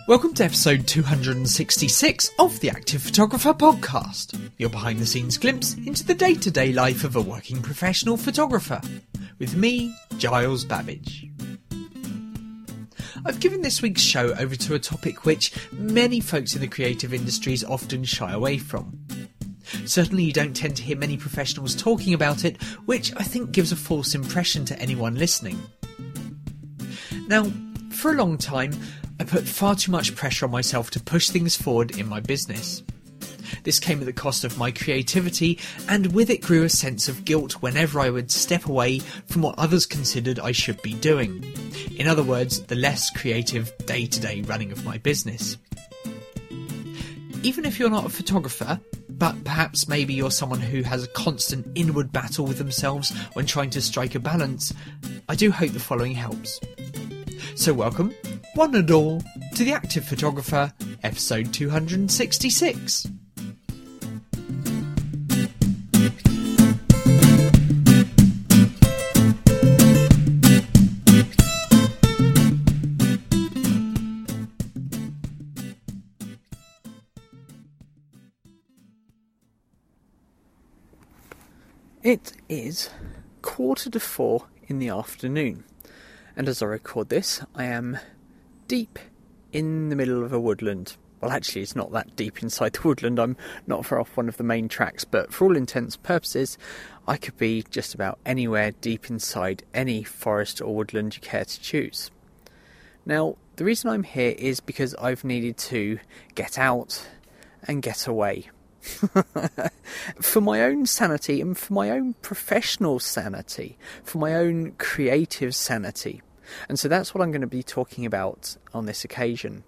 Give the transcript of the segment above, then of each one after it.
Welcome to episode 266 of the Active Photographer podcast, your behind-the-scenes glimpse into the day-to-day life of a working professional photographer, with me, Giles Babbage. I've given this week's show over to a topic which many folks in the creative industries often shy away from. Certainly you don't tend to hear many professionals talking about it, which I think gives a false impression to anyone listening. Now, for a long time, I put far too much pressure on myself to push things forward in my business. This came at the cost of my creativity, and with it grew a sense of guilt whenever I would step away from what others considered I should be doing. In other words, the less creative day-to-day running of my business. Even if you're not a photographer, but perhaps maybe you're someone who has a constant inward battle with themselves when trying to strike a balance, I do hope the following helps. So welcome, one and all, to the Active Photographer, episode 266. It is 3:45 in the afternoon, and as I record this, I am deep in the middle of a woodland. Well, actually, it's not that deep inside the woodland. I'm not far off one of the main tracks, but for all intents and purposes, I could be just about anywhere deep inside any forest or woodland you care to choose. Now, the reason I'm here is because I've needed to get out and get away. For my own sanity and for my own professional sanity, for my own creative sanity. And so that's what I'm going to be talking about on this occasion.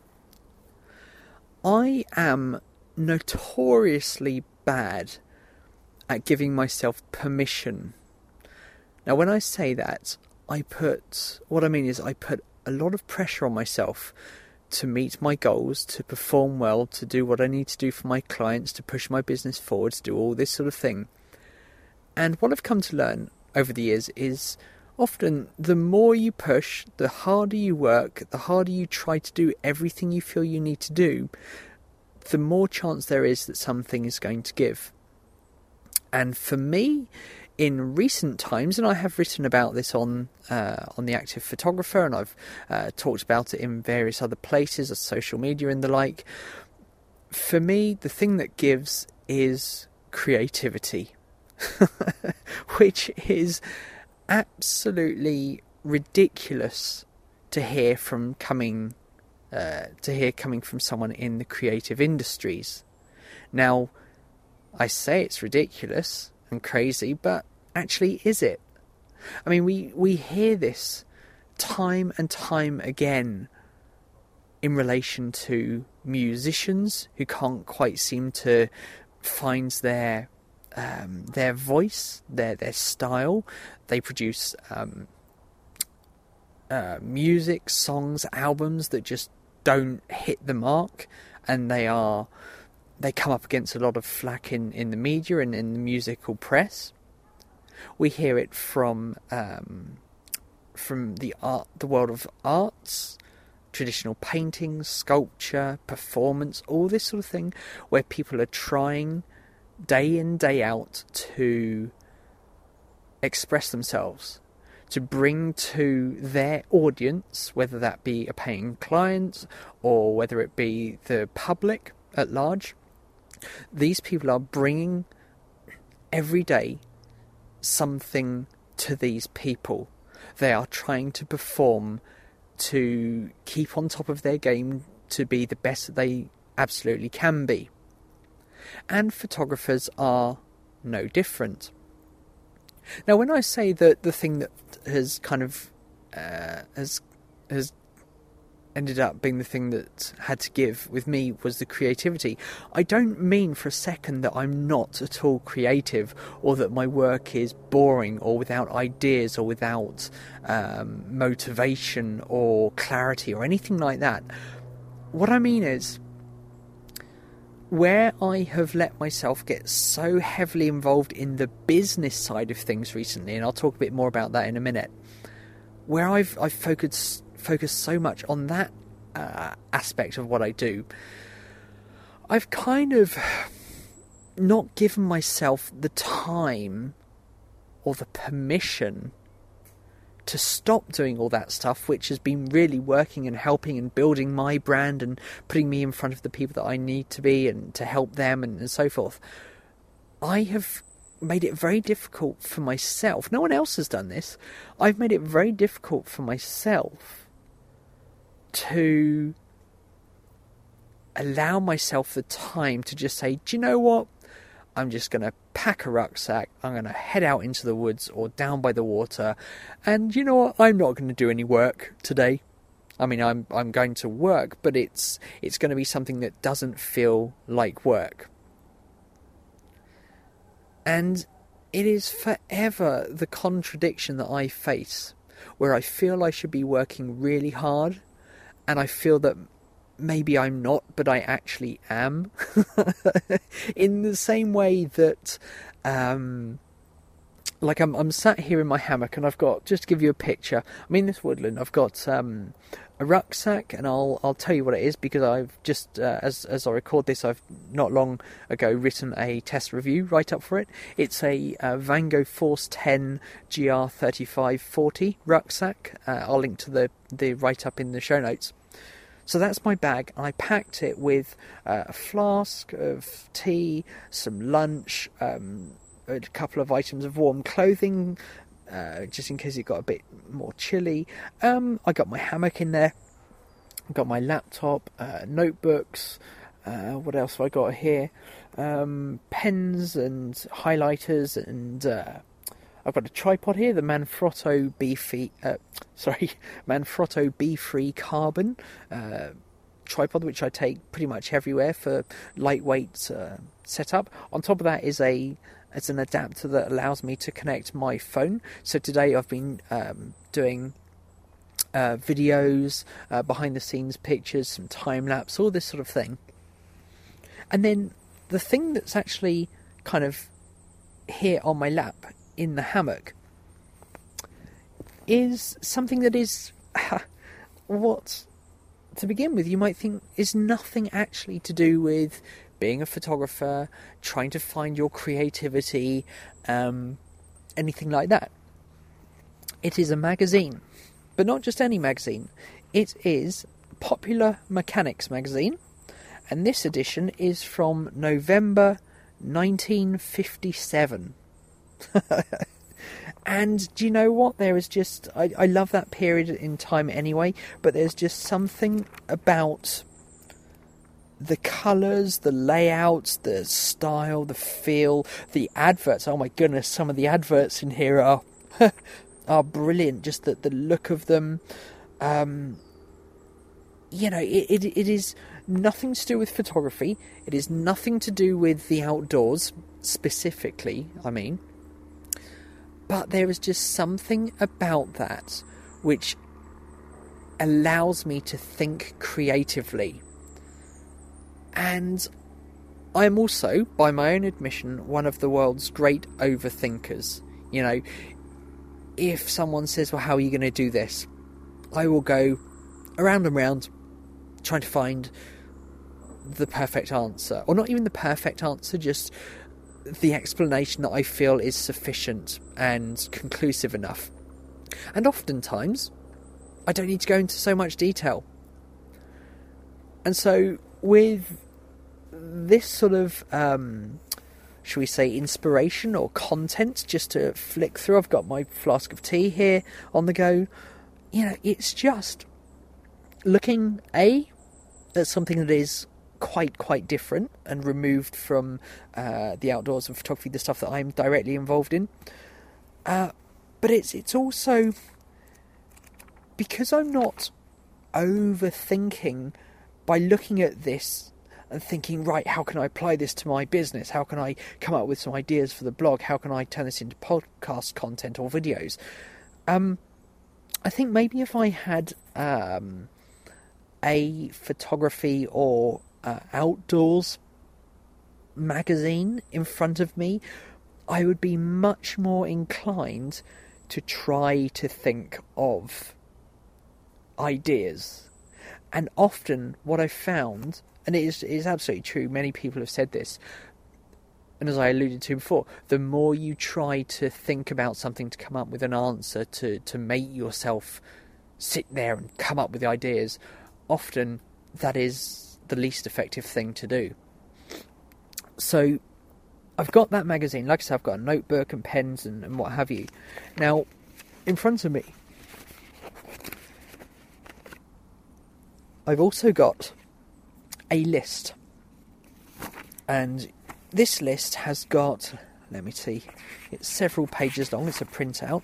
I am notoriously bad at giving myself permission. Now, when I say that, I put a lot of pressure on myself to meet my goals, to perform well, to do what I need to do for my clients, to push my business forward, to do all this sort of thing. And what I've come to learn over the years is often the more you push, the harder you work, the harder you try to do everything you feel you need to do, the more chance there is that something is going to give. And for me, in recent times, and I have written about this on the Active Photographer, and I've talked about it in various other places, social media and the like. For me, the thing that gives is creativity, which is absolutely ridiculous to hear coming from someone in the creative industries. Now, I say it's ridiculous and crazy, but actually, is it? I mean, we hear this time and time again in relation to musicians who can't quite seem to find their voice, their style. They produce music, songs, albums that just don't hit the mark, and they come up against a lot of flack in the media and in the musical press. We hear it from the world of arts, traditional painting, sculpture, performance, all this sort of thing, where people are trying day in, day out to express themselves, to bring to their audience, whether that be a paying client or whether it be the public at large. These people are bringing every day something to these people. They are trying to perform, to keep on top of their game, to be the best that they absolutely can be. And photographers are no different. Now, when I say that the thing that has kind of has ended up being the thing that had to give with me was the creativity, I don't mean for a second that I'm not at all creative, or that my work is boring or without ideas or without motivation or clarity or anything like that. What I mean is, where I have let myself get so heavily involved in the business side of things recently, and I'll talk a bit more about that in a minute, where I've focused so much on that aspect of what I do, I've kind of not given myself the time or the permission to stop doing all that stuff, which has been really working and helping and building my brand and putting me in front of the people that I need to be and to help them and so forth. I have made it very difficult for myself. No one else has done this. I've made it very difficult for myself to allow myself the time to just say, do you know what? I'm just going to pack a rucksack, I'm going to head out into the woods or down by the water, and you know what? I'm not going to do any work today. I mean, I'm going to work, but it's going to be something that doesn't feel like work. And it is forever the contradiction that I face, where I feel I should be working really hard, and I feel that maybe I'm not, but I actually am. In the same way that, like I'm sat here in my hammock, and I've got, just to give you a picture, I'm in this woodland, I've got a rucksack, and I'll tell you what it is, because I've just, as I record this, I've not long ago written a test review write-up for it. It's a Vango Force 10 GR3540 rucksack. I'll link to the write-up in the show notes. So that's my bag. I packed it with a flask of tea, some lunch, a couple of items of warm clothing, just in case it got a bit more chilly. I got my hammock in there. I got my laptop, notebooks. What else have I got here? Pens and highlighters, and I've got a tripod here, the Manfrotto B-Free Carbon tripod, which I take pretty much everywhere for lightweight setup. On top of that is it's an adapter that allows me to connect my phone. So today I've been doing videos, behind the scenes pictures, some time lapse, all this sort of thing. And then the thing that's actually kind of here on my lap in the hammock is something that is what, to begin with, you might think is nothing actually to do with being a photographer, trying to find your creativity, anything like that. It is a magazine, but not just any magazine. It is Popular Mechanics magazine, and this edition is from November 1957. And do you know what? There is just, I love that period in time anyway, but there's just something about the colours, the layouts, the style, the feel, the adverts. Oh my goodness, some of the adverts in here are are brilliant. Just the look of them. You know, it is nothing to do with photography. It is nothing to do with the outdoors specifically, I mean. But there is just something about that which allows me to think creatively. And I'm also, by my own admission, one of the world's great overthinkers. You know, if someone says, well, how are you going to do this? I will go around and round trying to find the perfect answer. Or not even the perfect answer, just the explanation that I feel is sufficient and conclusive enough. And oftentimes, I don't need to go into so much detail. And so, with this sort of, shall we say, inspiration or content just to flick through, I've got my flask of tea here on the go. You know, it's just looking, at something that is quite different and removed from the outdoors and photography, the stuff that I'm directly involved in. But it's also because I'm not overthinking by looking at this and thinking, right, how can I apply this to my business? How can I come up with some ideas for the blog? How can I turn this into podcast content or videos? I think maybe if I had a photography or outdoors magazine in front of me, I would be much more inclined to try to think of ideas. And often what I've found, and it is absolutely true, many people have said this, and as I alluded to before, the more you try to think about something to come up with an answer, to make yourself sit there and come up with ideas, often that is the least effective thing to do. So I've got that magazine. Like I said, I've got a notebook and pens and what have you. Now, in front of me, I've also got a list. And this list has got, let me see, it's several pages long. It's a printout.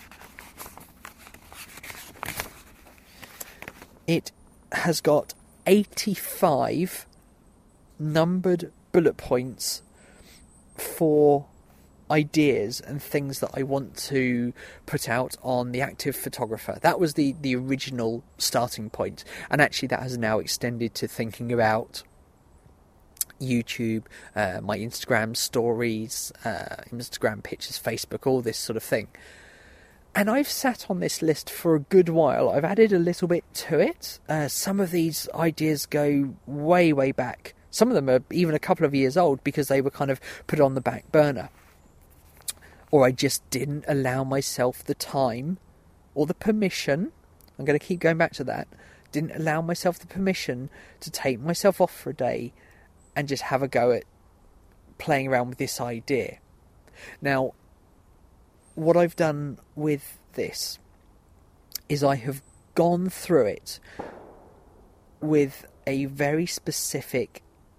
It has got 85 numbered bullet points for ideas and things that I want to put out on The Active Photographer. That was the original starting point, and actually that has now extended to thinking about YouTube, my Instagram stories, Instagram pictures, Facebook, all this sort of thing. And I've sat on this list for a good while. I've added a little bit to it. Some of these ideas go way, way back. Some of them are even a couple of years old because they were kind of put on the back burner. Or I just didn't allow myself the time or the permission. I'm going to keep going back to that. Didn't allow myself the permission to take myself off for a day and just have a go at playing around with this idea. Now, what I've done with this is I have gone through it with a very specific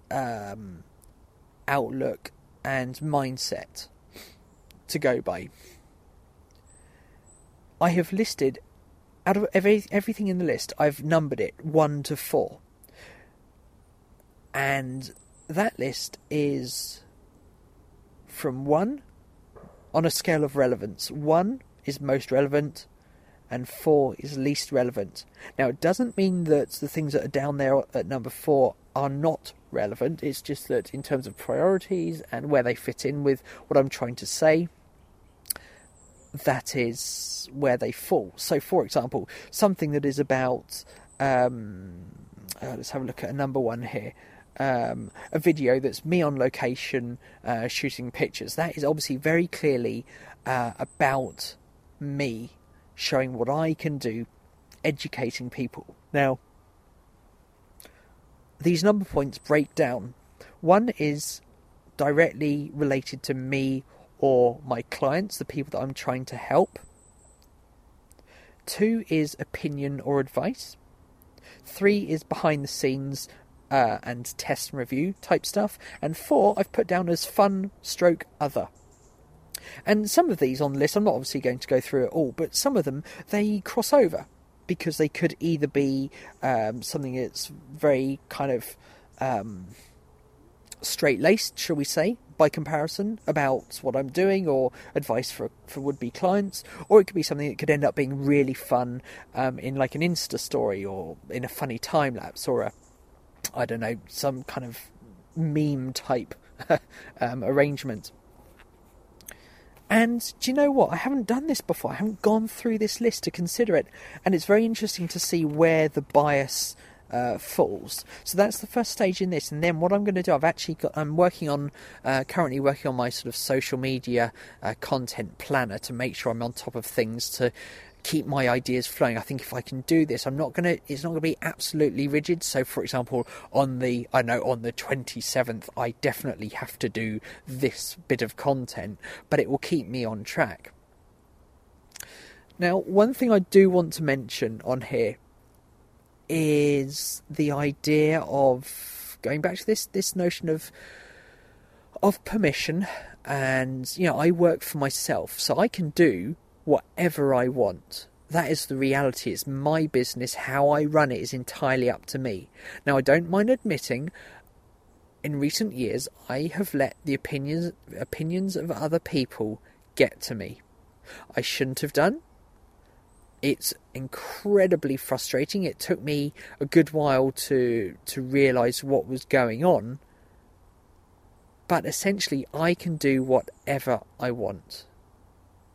outlook and mindset to go by. I have listed, out of everything in the list, I've numbered it 1 to 4. And that list is from 1 on a scale of relevance. 1 is most relevant and 4 is least relevant. Now, it doesn't mean that the things that are down there at number 4 are not relevant. It's just that in terms of priorities and where they fit in with what I'm trying to say, that is where they fall. So, for example, something that is about, let's have a look at a number 1 here. A video that's me on location shooting pictures. That is obviously very clearly about me, showing what I can do, educating people. Now, these number points break down. 1 is directly related to me or my clients, the people that I'm trying to help. 2 is opinion or advice. 3 is behind the scenes and test and review type stuff. And 4 I've put down as fun stroke other. And some of these on the list, I'm not obviously going to go through it all, but some of them, they cross over, because they could either be something that's very kind of straight-laced, shall we say, by comparison, about what I'm doing, or advice for would-be clients, or it could be something that could end up being really fun in like an Insta story, or in a funny time-lapse, or some kind of meme-type arrangement. And do you know what? I haven't done this before. I haven't gone through this list to consider it. And it's very interesting to see where the bias falls. So that's the first stage in this. And then what I'm going to do, I'm currently working on my sort of social media content planner to make sure I'm on top of things, to keep my ideas flowing. I think if I can do this, it's not going to be absolutely rigid. So, for example, on the 27th, I definitely have to do this bit of content, but it will keep me on track. Now, one thing I do want to mention on here is the idea of going back to this notion of permission. And, I work for myself, so I can do whatever I want. That is the reality. It's my business. How I run it is entirely up to me. Now, I don't mind admitting, in recent years, I have let the opinions of other people get to me. I shouldn't have done. It's incredibly frustrating. It took me a good while to realise what was going on. But essentially, I can do whatever I want.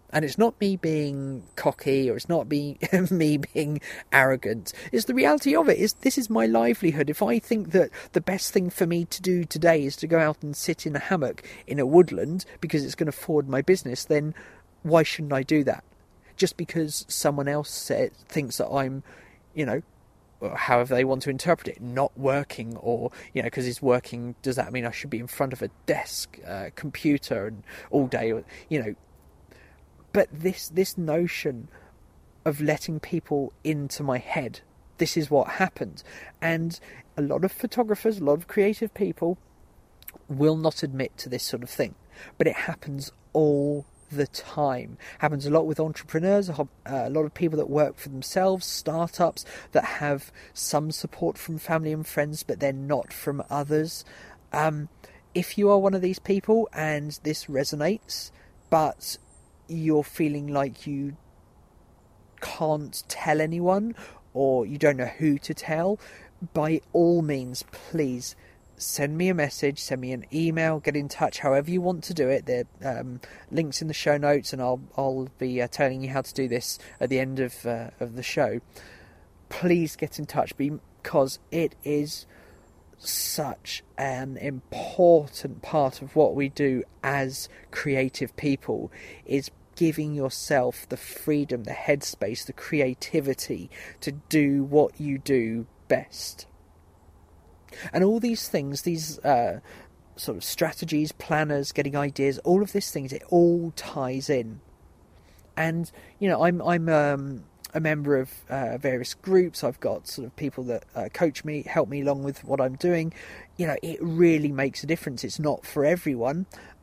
And it's not me being cocky, or it's not me being arrogant. It's the reality of it. This is my livelihood. If I think that the best thing for me to do today is to go out and sit in a hammock in a woodland because it's going to forward my business, then why shouldn't I do that? Just because someone else thinks that I'm, however they want to interpret it, not working, or, because he's working, does that mean I should be in front of a desk, computer, and all day, But this notion of letting people into my head, this is what happened. And a lot of photographers, a lot of creative people will not admit to this sort of thing. But it happens all the time. Happens a lot with entrepreneurs, a lot of people that work for themselves, startups that have some support from family and friends, but they're not from others. If you are one of these people and this resonates, but you're feeling like you can't tell anyone, or you don't know who to tell, by all means, please send me a message, send me an email, get in touch, however you want to do it. There are links in the show notes, and I'll be telling you how to do this at the end of the show. Please get in touch, because it is such an important part of what we do as creative people, is giving yourself the freedom, the headspace, the creativity to do what you do best. And all these things, these sort of strategies, planners, getting ideas, all of these things, it all ties in. And, I'm a member of various groups. I've got sort of people that coach me, help me along with what I'm doing. It really makes a difference. It's not for everyone,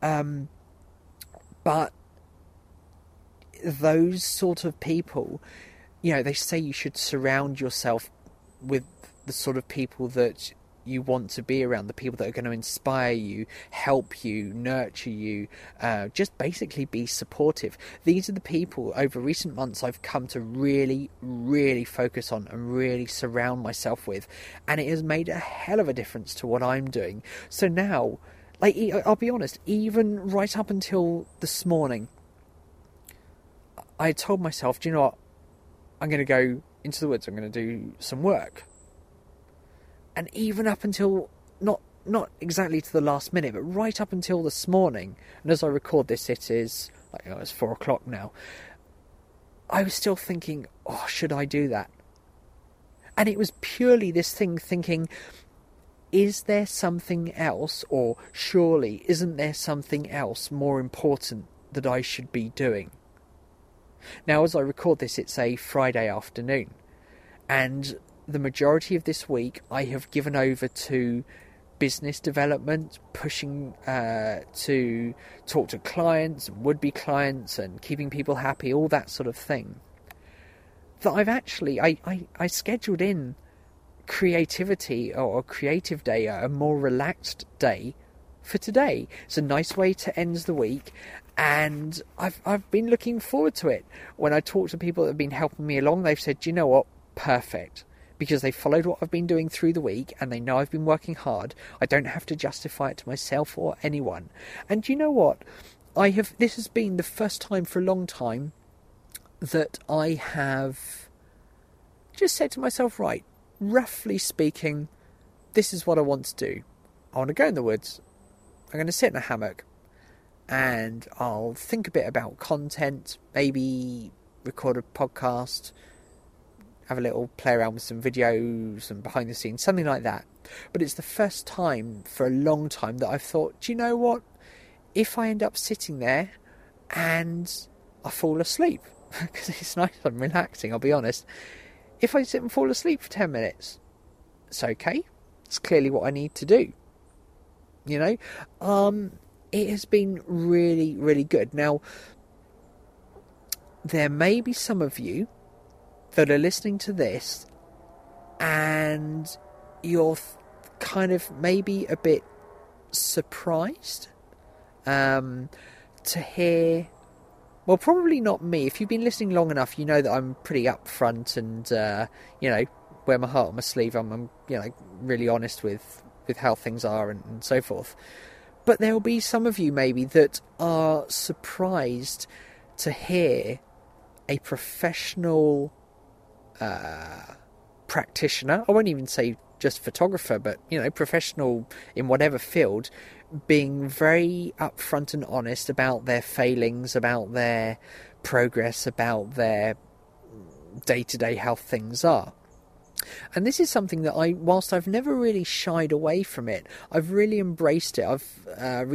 but those sort of people, they say you should surround yourself with the sort of people that you want to be around, the people that are going to inspire you, help you, nurture you, just basically be supportive. These are the people over recent months I've come to really, really focus on and really surround myself with, and it has made a hell of a difference to what I'm doing. So now, I'll be honest, even right up until this morning, I told myself, do you know what, I'm going to go into the woods, I'm going to do some work. And even up until, not exactly to the last minute, but right up until this morning, and as I record this, it is, it's 4 o'clock now, I was still thinking, should I do that? And it was purely this thing thinking, is there something else, or surely isn't there something else more important that I should be doing? Now, as I record this, it's a Friday afternoon, and the majority of this week I have given over to business development, pushing to talk to clients and would-be clients and keeping people happy, all that sort of thing. That I've actually, I scheduled in creativity, or a creative day, a more relaxed day for today. It's a nice way to end the week, and I've been looking forward to it. When I talk to people that have been helping me along, they've said, do you know what, perfect. Because they followed what I've been doing through the week, and they know I've been working hard. I don't have to justify it to myself or anyone. And you know what? This has been the first time for a long time that I have just said to myself, right, roughly speaking, this is what I want to do. I want to go in the woods. I'm going to sit in a hammock, and I'll think a bit about content, maybe record a podcast, have a little play around with some videos and behind the scenes, something like that. But it's the first time for a long time that I've thought, do you know what? If I end up sitting there and I fall asleep, because it's nice, I'm relaxing, I'll be honest. If I sit and fall asleep for 10 minutes, it's okay. It's clearly what I need to do. It has been really, really good. Now, there may be some of you that are listening to this and you're kind of maybe a bit surprised to hear, well, probably not me. If you've been listening long enough, you know that I'm pretty upfront and, wear my heart on my sleeve. I'm really honest with how things are and so forth. But there will be some of you maybe that are surprised to hear a professional practitioner, I won't even say just photographer, but, professional in whatever field, being very upfront and honest about their failings, about their progress, about their day-to-day how things are. And this is something that whilst I've never really shied away from it, I've really embraced it. I've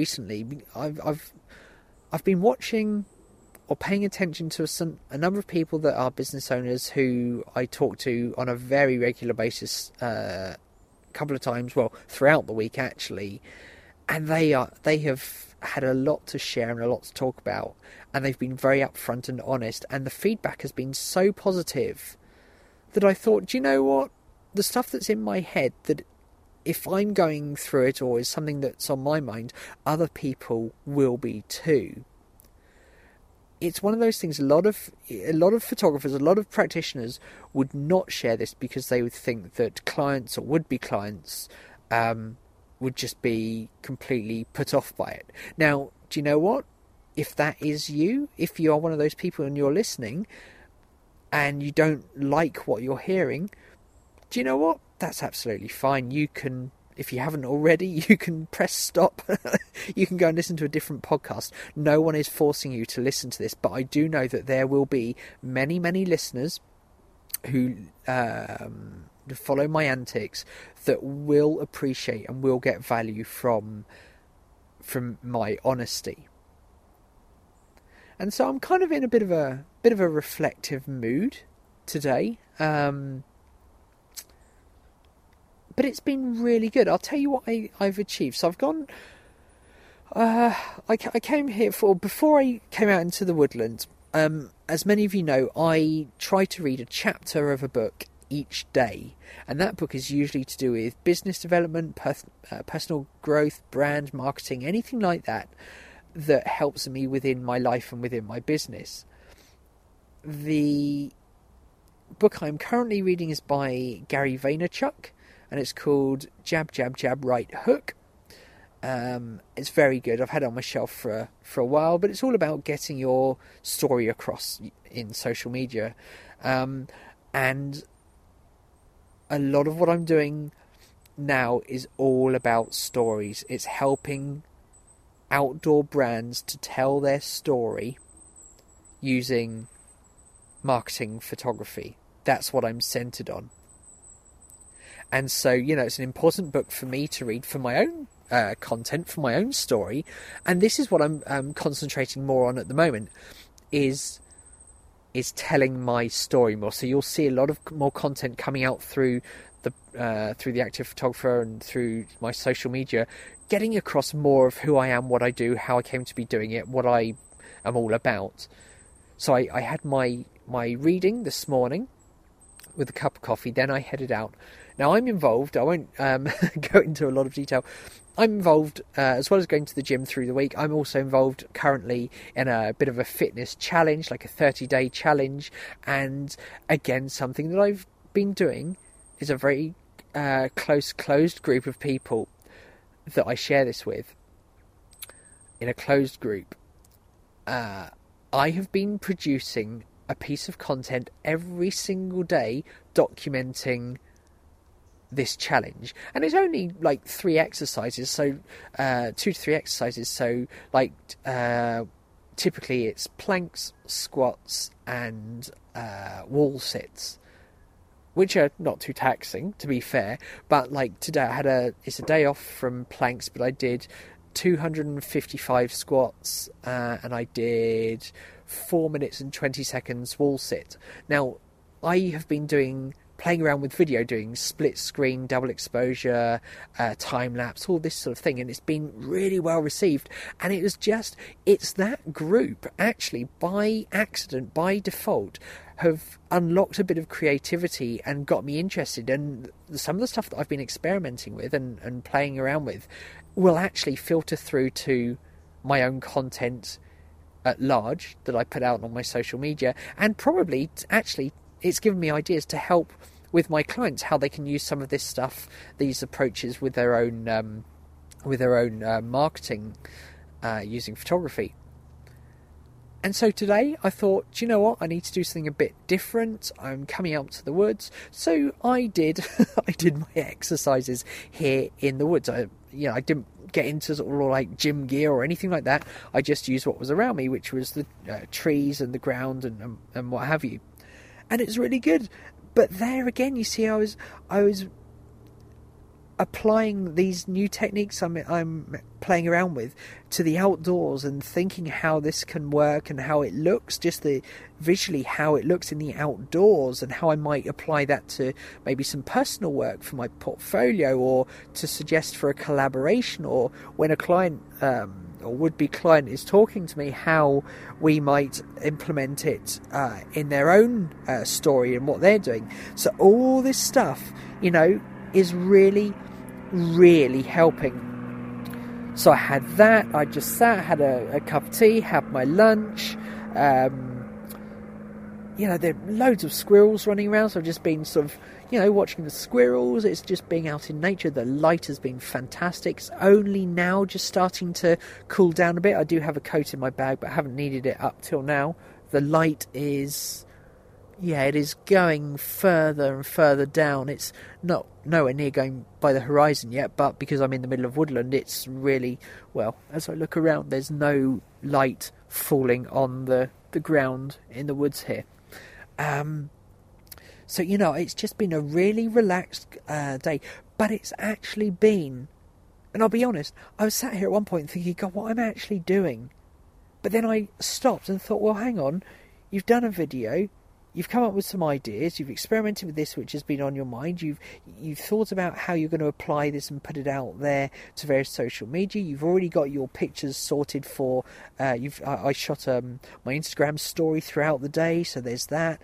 been watching or paying attention to a number of people that are business owners who I talk to on a very regular basis, a couple of times, throughout the week actually, and they have had a lot to share and a lot to talk about, and they've been very upfront and honest, and the feedback has been so positive that I thought, do you know what? The stuff that's in my head, that if I'm going through it or is something that's on my mind, other people will be too. It's one of those things, a lot of photographers, a lot of practitioners would not share this because they would think that clients or would-be clients would just be completely put off by it. Now, do you know what? If that is you, if you are one of those people and you're listening and you don't like what you're hearing, do you know what? That's absolutely fine. You can, if you haven't already, you can press stop. You can go and listen to a different podcast. No one is forcing you to listen to this, but I do know that there will be many, many listeners who follow my antics that will appreciate and will get value from my honesty. And so I'm kind of in a bit of a reflective mood today. But it's been really good. I'll tell you what I've achieved. So I've gone... I came here before I came out into the woodland, as many of you know, I try to read a chapter of a book each day. And that book is usually to do with business development, personal growth, brand marketing, anything like that helps me within my life and within my business. The book I'm currently reading is by Gary Vaynerchuk, and it's called Jab, Jab, Jab, Right Hook. It's very good. I've had it on my shelf for a while, but it's all about getting your story across in social media. And a lot of what I'm doing now is all about stories. It's helping outdoor brands to tell their story using marketing photography. That's what I'm centered on. And so, it's an important book for me to read for my own content, for my own story. And this is what I'm concentrating more on at the moment, is telling my story more. So you'll see a lot of more content coming out through the Active Photographer and through my social media, getting across more of who I am, what I do, how I came to be doing it, what I am all about. So I had my reading this morning with a cup of coffee, then I headed out. Now I'm involved, I won't go into a lot of detail, I'm involved, as well as going to the gym through the week, I'm also involved currently in a bit of a fitness challenge, like a 30-day challenge, and again, something that I've been doing is a very closed group of people that I share this with. In a closed group, I have been producing a piece of content every single day documenting this challenge, and it's only like 3 exercises, so 2 to 3 exercises, so like typically it's planks, squats and wall sits, which are not too taxing, to be fair, but like today it's a day off from planks, but I did 255 squats and I did 4 minutes and 20 seconds wall sit. Now I have been playing around with video, doing split screen, double exposure, time lapse, all this sort of thing, and it's been really well received. And it's that group actually, by accident, by default, have unlocked a bit of creativity and got me interested. And some of the stuff that I've been experimenting with and playing around with will actually filter through to my own content at large that I put out on my social media, and probably actually it's given me ideas to help with my clients, how they can use some of this stuff, these approaches with their own marketing using photography. And so today I thought, do you know what? I need to do something a bit different. I'm coming out to the woods. So I did I did my exercises here in the woods. I didn't get into sort of like gym gear or anything like that. I just used what was around me, which was the trees and the ground and what have you. And it's really good. But there again, you see, I was applying these new techniques I'm playing around with to the outdoors and thinking how this can work and how it looks, just visually how it looks in the outdoors, and how I might apply that to maybe some personal work for my portfolio, or to suggest for a collaboration, or when a client or would-be client is talking to me, how we might implement it in their own story and what they're doing. So all this stuff, is really helping. So I had that, I just sat, had a cup of tea, had my lunch. There are loads of squirrels running around, so I've just been sort of, watching the squirrels. It's just being out in nature. The light has been fantastic. It's only now just starting to cool down a bit. I do have a coat in my bag, but I haven't needed it up till now. The light is... it is going further and further down. It's not nowhere near going by the horizon yet, but because I'm in the middle of woodland, it's really, as I look around, there's no light falling on the ground in the woods here. So, it's just been a really relaxed day, but it's actually been, and I'll be honest, I was sat here at one point thinking, God, what am I actually doing? But then I stopped and thought, well, hang on, you've done a video, you've come up with some ideas, you've experimented with this which has been on your mind, you've thought about how you're going to apply this and put it out there to various social media, you've already got your pictures sorted for, I shot my Instagram story throughout the day, so there's that,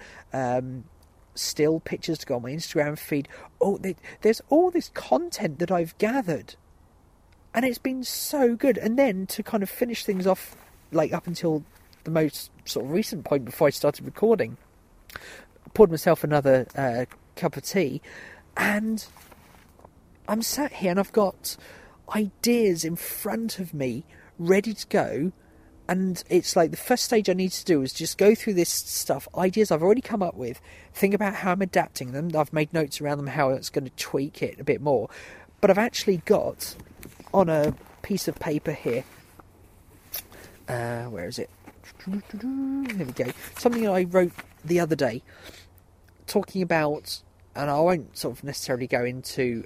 still pictures to go on my Instagram feed. There's all this content that I've gathered, and it's been so good. And then to kind of finish things off, like up until the most sort of recent point before I started recording, I poured myself another cup of tea, and I'm sat here and I've got ideas in front of me ready to go. And it's like the first stage I need to do is just go through this stuff, ideas I've already come up with, think about how I'm adapting them. I've made notes around them, how it's going to tweak it a bit more. But I've actually got on a piece of paper here, where is it? There we go. Something I wrote the other day, talking about, and I won't sort of necessarily go into,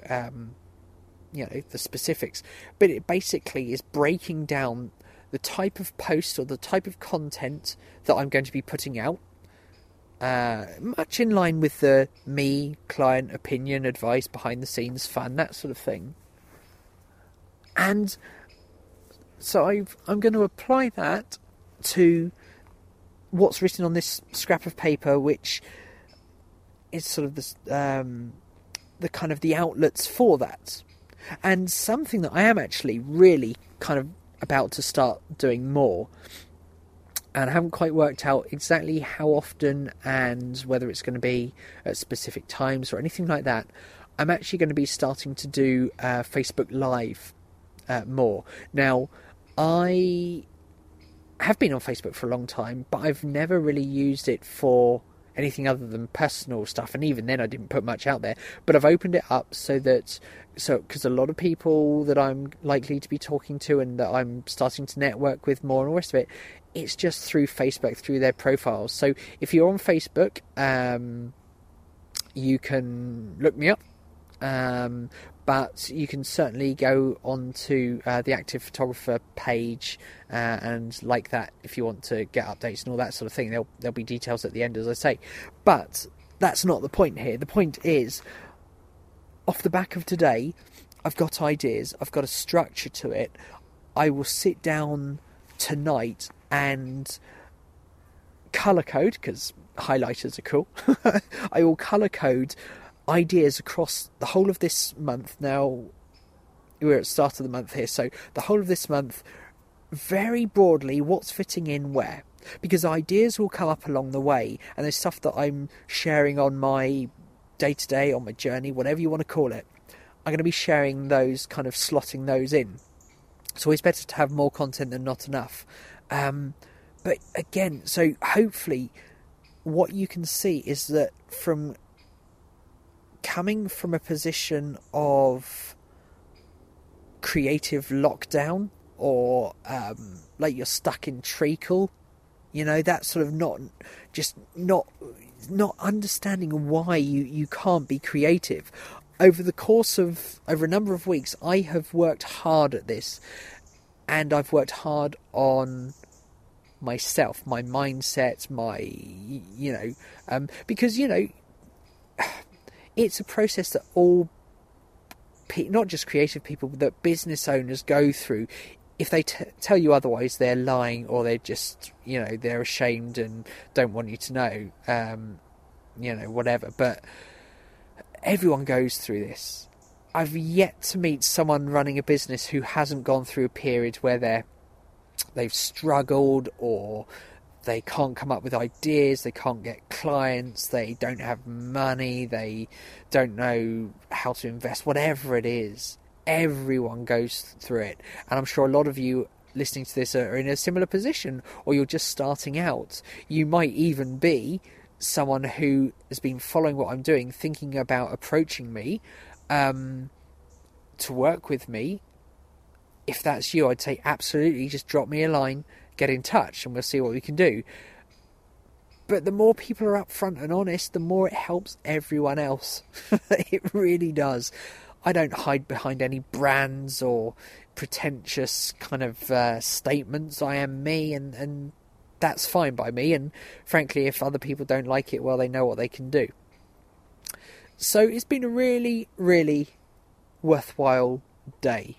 the specifics, but it basically is breaking down the type of post or the type of content that I'm going to be putting out, much in line with the me, client, opinion, advice, behind the scenes, fun, that sort of thing. And so I'm going to apply that to what's written on this scrap of paper, which is sort of this, the kind of the outlets for that. And something that I am actually really kind of about to start doing more, and I haven't quite worked out exactly how often and whether it's going to be at specific times or anything like that. I'm actually going to be starting to do Facebook Live more. Now, I have been on Facebook for a long time, but I've never really used it for anything other than personal stuff, and even then I didn't put much out there. But I've opened it up because a lot of people that I'm likely to be talking to and that I'm starting to network with more and all the rest of it, it's just through Facebook, through their profiles. So if you're on Facebook, you can look me up, but you can certainly go onto the Active Photographer page and like that if you want to get updates and all that sort of thing. There'll be details at the end, as I say. But that's not the point here. The point is, off the back of today, I've got ideas, I've got a structure to it. I will sit down tonight and colour code, because highlighters are cool. I will colour code ideas across the whole of this month. Now, we're at the start of the month here, so the whole of this month, very broadly, what's fitting in where. Because ideas will come up along the way, and there's stuff that I'm sharing on my day-to-day, on my journey, whatever you want to call it. I'm going to be sharing those, kind of slotting those in. It's always better to have more content than not enough. But again, so hopefully what you can see is that from coming from a position of creative lockdown, or like you're stuck in treacle, that sort of not understanding why you can't be creative. Over a number of weeks, I have worked hard at this, and I've worked hard on myself, my mindset, because it's a process that all, not just creative people, but that business owners go through. If they tell you otherwise, they're lying, or they're just, they're ashamed and don't want you to know, whatever. But everyone goes through this. I've yet to meet someone running a business who hasn't gone through a period where they've struggled, or they can't come up with ideas, they can't get clients, they don't have money, they don't know how to invest, whatever it is. Everyone goes through it. And I'm sure a lot of you listening to this are in a similar position, or you're just starting out. You might even be someone who has been following what I'm doing, thinking about approaching me to work with me. If that's you, I'd say absolutely just drop me a line, get in touch, and we'll see what we can do. But the more people are upfront and honest, the more it helps everyone else. It really does. I don't hide behind any brands or pretentious kind of statements. I am me, and that's fine by me. And frankly, if other people don't like it, well, they know what they can do. So it's been a really, really worthwhile day.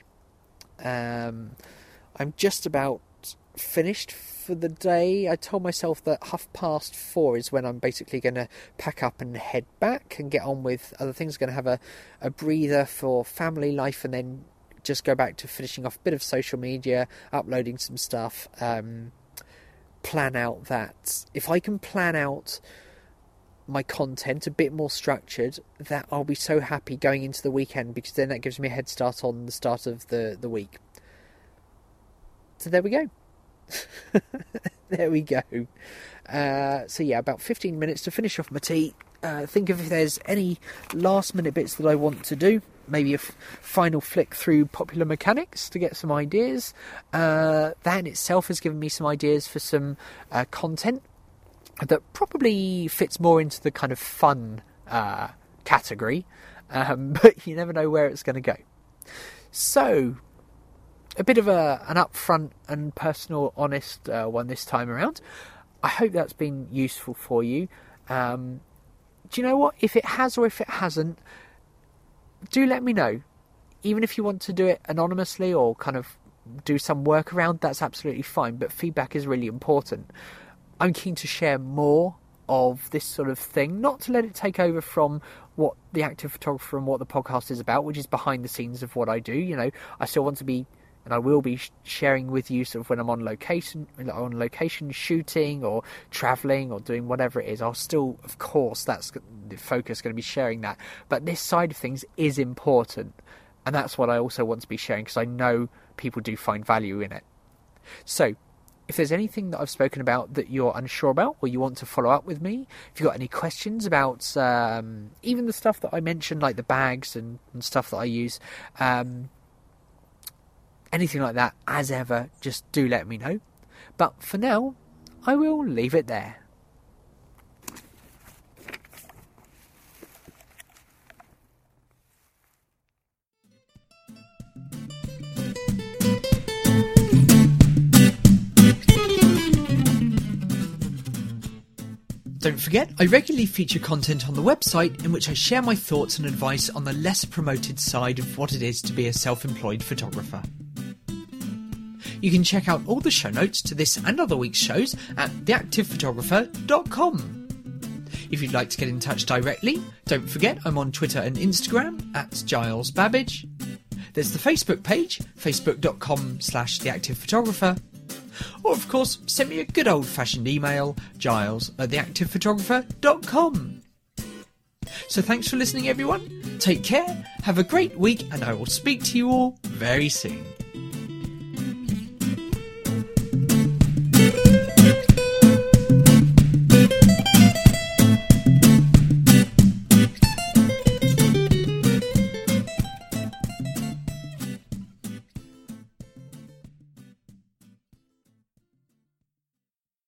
I'm just about finished for the day. I told myself that 4:30 is when I'm basically going to pack up and head back and get on with other things. Going to have a breather for family life, and then just go back to finishing off a bit of social media, uploading some stuff, plan out that. If I can plan out my content a bit more structured, that I'll be so happy going into the weekend, because then that gives me a head start on the start of the week. So there we go. There we go. So yeah, about 15 minutes to finish off my tea. Think of if there's any last minute bits that I want to do. Maybe a final flick through Popular Mechanics to get some ideas. That in itself has given me some ideas for some content that probably fits more into the kind of fun category. But you never know where it's going to go. So, a bit of an upfront and personal, honest one this time around. I hope that's been useful for you. Do you know what? If it has or if it hasn't, do let me know. Even if you want to do it anonymously or kind of do some workaround, that's absolutely fine. But feedback is really important. I'm keen to share more of this sort of thing, not to let it take over from what the Active Photographer and what the podcast is about, which is behind the scenes of what I do. I still want to be, and I will be, sharing with you sort of when I'm on location shooting or travelling or doing whatever it is. I'll still, of course, that's the focus, going to be sharing that. But this side of things is important, and that's what I also want to be sharing, because I know people do find value in it. So, if there's anything that I've spoken about that you're unsure about, or you want to follow up with me, if you've got any questions about even the stuff that I mentioned, like the bags and stuff that I use, anything like that, as ever, just do let me know. But for now, I will leave it there. Don't forget, I regularly feature content on the website in which I share my thoughts and advice on the less promoted side of what it is to be a self-employed photographer. You can check out all the show notes to this and other week's shows at theactivephotographer.com. If you'd like to get in touch directly, don't forget I'm on Twitter and Instagram at Giles Babbage. There's the Facebook page, facebook.com/theactivephotographer. Or, of course, send me a good old-fashioned email, giles@theactivephotographer.com. So thanks for listening, everyone. Take care, have a great week, and I will speak to you all very soon.